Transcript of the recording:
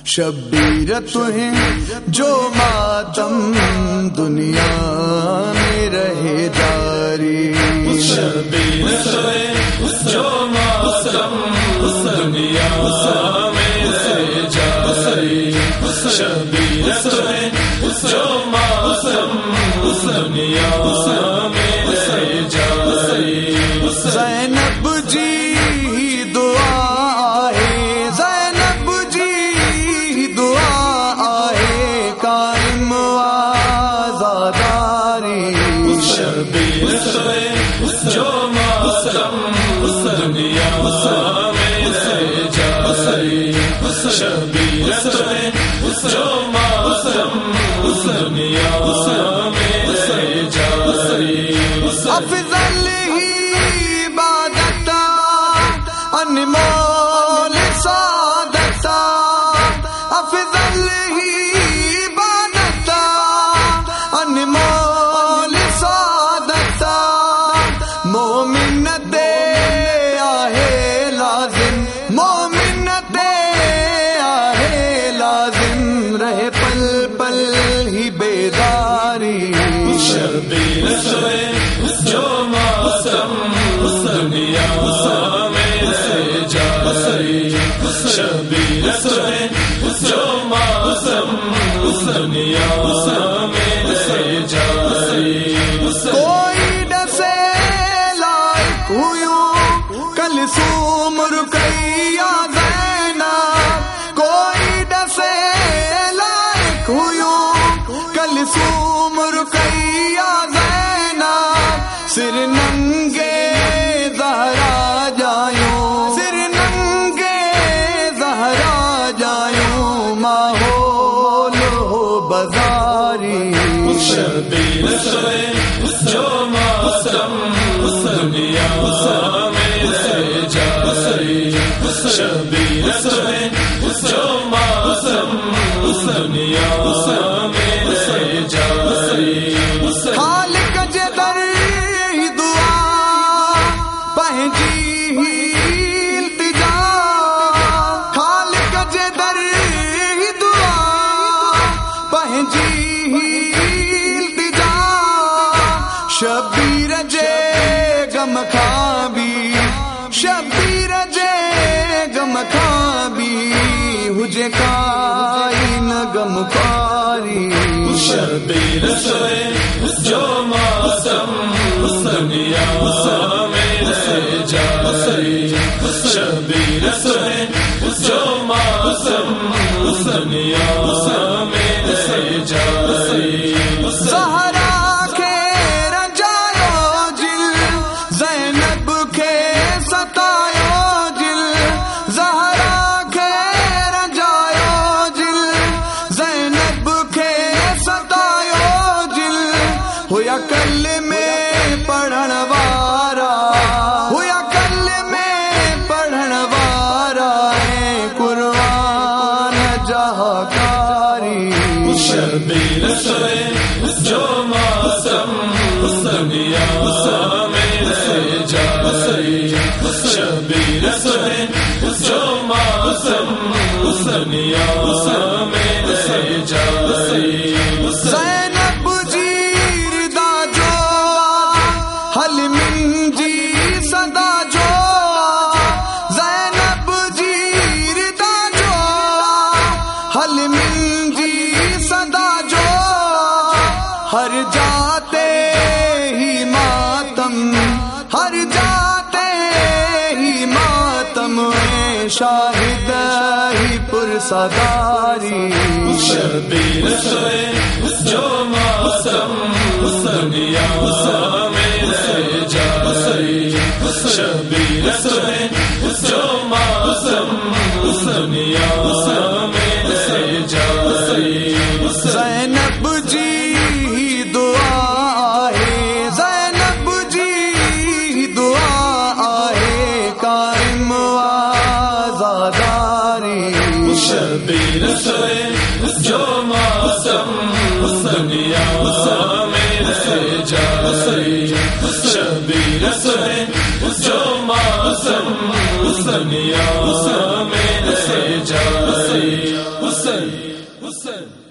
شبیر تو ہیں جو ماتم دنیا میں رہے جاری، شبیر تو ہیں جو ماتم دنیا میں رہے جاری، شبیر تو ہیں جو ماتم دنیا میں رہے جاری۔ زینب جی دعا ہے، زینب جی دعا ہے، قائم آزاداری، شبیر تو ہیں جو ماتم دنیا میں رہے جاری، شبیر تو ہیں جو ماتم دنیا میں رہے جاری۔ افضل ہی عبادت انمول سعادت، افضل ہی عبادت انمول سعادت، مومن دے آہے لازم، مومن دے آہے لازم، رہے پل پل ہی بیداری، شبیر تو ہیں جو ماتم دنیا میں رہے جاری، شبیر تو ہیں جو ماتم دنیا میں رہے جاری۔ کوئی ڈسے لائق ہویوں کلثوم رقیہ زینب، کوئی ڈسے لائق ہویوں کلثوم رقیہ زینب، سر ننگے زہرا جایوں، سر ننگے زہرا جایوں، ماحول ہو بازاری، شبیر تو ہیں جو ماتم دنیا میں رہے جاری، شبیر تو ہیں جو ماتم دنیا میں رہے جاری۔ خالق جدر دعا پہنچی ہی التجا، خالق جدر دعا پہنچی ہی التجا، شبیر جے غم کھابی، شبیر جے غم کھابی، ہجے کائی نہ غم کاری، شبیر تو ہیں جو ماتم دنیا میں رہے جاری، شبیر تو ہیں جو ماتم دنیا میں رہے جاری۔ زہرا کے رجایو جل، زینب کے ستایو جل، زہرا کے رجایو جل، زینب کے ستایو جل، ہویا کل میں پڑھن وارا، ہویا کل میں پڑھن وارا ہے قرآن جہاکاری، شبیر تو ہیں جو ماتم دنیا میں رہے جاری، شبیر تو ہیں جو ماتم دنیا میں رہے جاری۔ زینب جی ردا جو حلمن جی صدا جو، زینب جی ردا جو حلمن جی صدا جو، ہر جاتے ہی ماتم، ہر جاتے ہی ماتم میں شاہد ہی پرساداری، شبیر تو ہیں جو ماتم دنیا میں رہے جاری، شبیر تو ہیں جو ماتم دنیا میں رہے جاری۔ زینب جی دعا ہے، زینب جی دعا ہے، قائم آزاداری، شبیر تو ہیں جو ماتم دنیا میں رہے جاری، شبیر تو ہیں جو ماتم دنیا میں رہے جاری۔ حسین